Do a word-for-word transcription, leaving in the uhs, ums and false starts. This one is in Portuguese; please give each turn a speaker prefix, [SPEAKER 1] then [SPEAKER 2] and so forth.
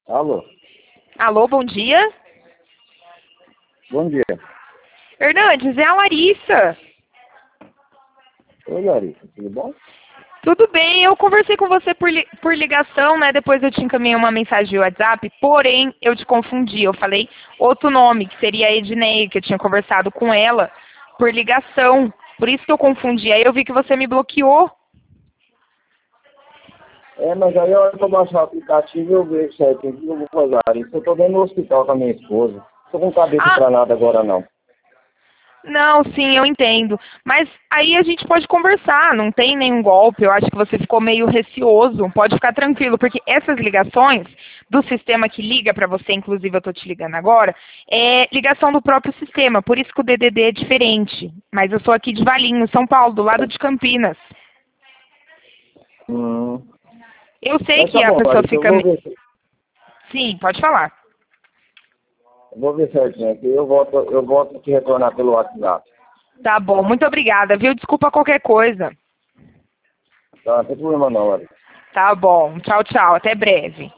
[SPEAKER 1] Alô?
[SPEAKER 2] Alô, bom dia.
[SPEAKER 1] Bom dia.
[SPEAKER 2] Hernandes, é a Larissa.
[SPEAKER 1] Oi, Larissa, tudo bom?
[SPEAKER 2] Tudo bem, eu conversei com você por, li por ligação, né? Depois eu te encaminhei uma mensagem de WhatsApp, porém eu te confundi. Eu falei outro nome, que seria a Ednei, que eu tinha conversado com ela por ligação. Por isso que eu confundi. Aí eu vi que você me bloqueou.
[SPEAKER 1] É, mas aí a hora que eu baixar o aplicativo eu vejo certinho o que eu vou fazer. Larissa, eu tô dentro do hospital com a minha esposa. Tô com cabeça
[SPEAKER 2] Ah,
[SPEAKER 1] pra nada agora não.
[SPEAKER 2] não, sim, eu entendo. Mas aí a gente pode conversar, não tem nenhum golpe. Eu acho que você ficou meio receoso. Pode ficar tranquilo, porque essas ligações do sistema que liga para você, inclusive eu estou te ligando agora, é ligação do próprio sistema. Por isso que o D D D é diferente. Mas eu sou aqui de Valinhos, São Paulo, do lado de Campinas.
[SPEAKER 1] Hum.
[SPEAKER 2] Eu sei
[SPEAKER 1] Mas tá
[SPEAKER 2] que a
[SPEAKER 1] bom,
[SPEAKER 2] pessoa
[SPEAKER 1] Larissa, eu
[SPEAKER 2] fica...
[SPEAKER 1] vou
[SPEAKER 2] me-
[SPEAKER 1] ver,
[SPEAKER 2] Sim, pode falar.
[SPEAKER 1] eu vou ver certinho aqui. Eu volto, eu volto a te retornar pelo WhatsApp.
[SPEAKER 2] Tá bom, muito obrigada, viu? Desculpa qualquer coisa.
[SPEAKER 1] Tá, não tem problema não, Larissa.
[SPEAKER 2] Tá bom, tchau, tchau, até breve.